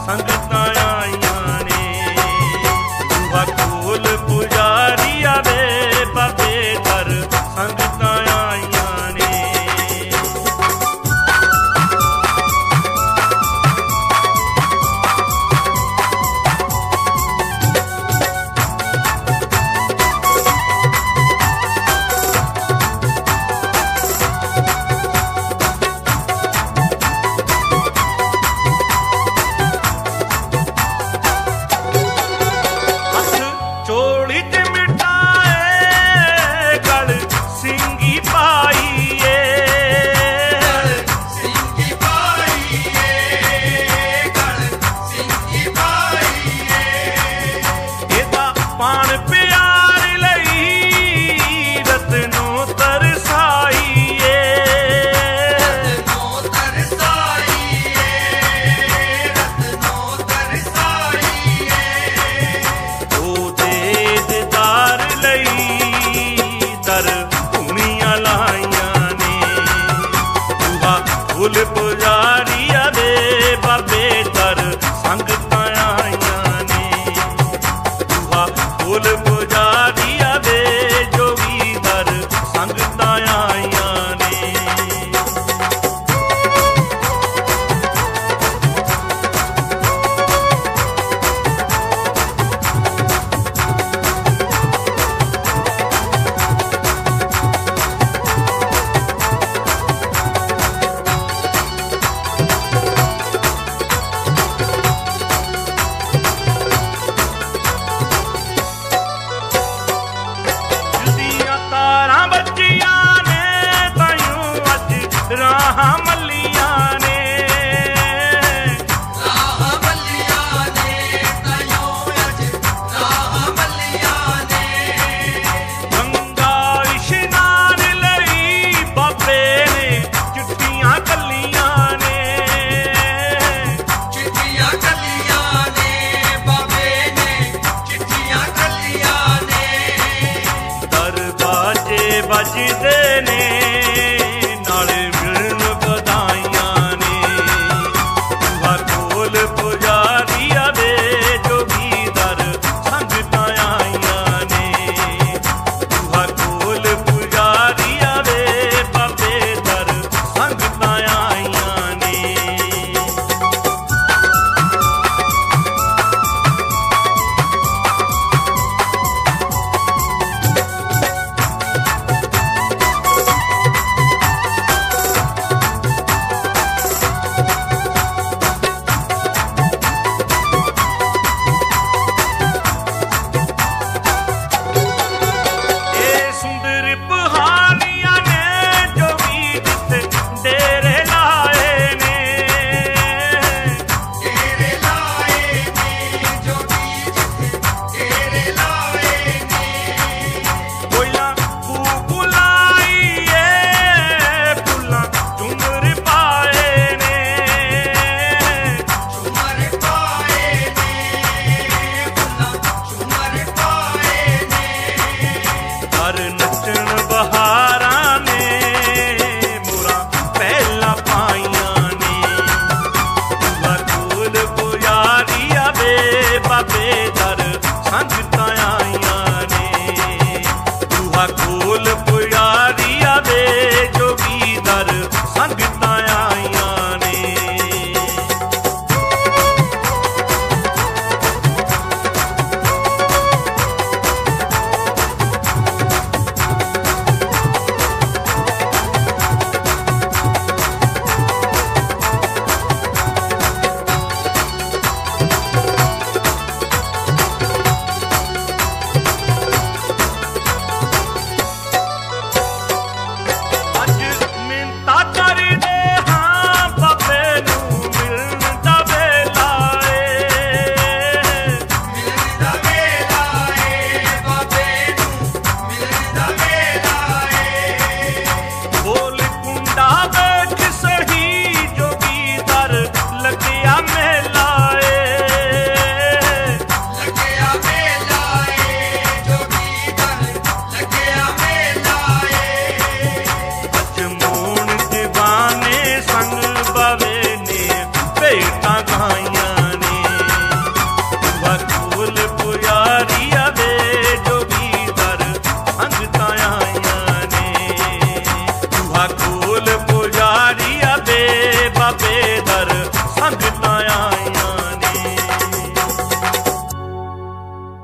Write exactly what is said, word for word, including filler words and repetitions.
संगतां आईयां ने। बूहा खोल पुजारिया वे बाबे दर संगतां आईयां ने। फूल पुजारिया दे बाबे दर संगतां आईयां ने। बूहा फूल पुजारिया दे जोगी दर संगतां आईयां ने। राह मल्लियां ने राह मल्लियां ने तयों अज राह मल्लियां ने। गंगा इशनान लई बाबे ने चिट्ठियां कल्लियां ने। चिट्ठियां कल्लियां ने बाबे ने चिट्ठियां कल्लियां ने। दरवाजे बजदे ने पुजारिया दे जोगी दर संगतां आईयां ने। बूहा खोल पुजारिया दे बाबे दर संगतां आईयां ने। बाबे दर संगतां आईयां ने। बूहा खोल पुजारिया दे जोगी दर संगतां आईयां ने। मेला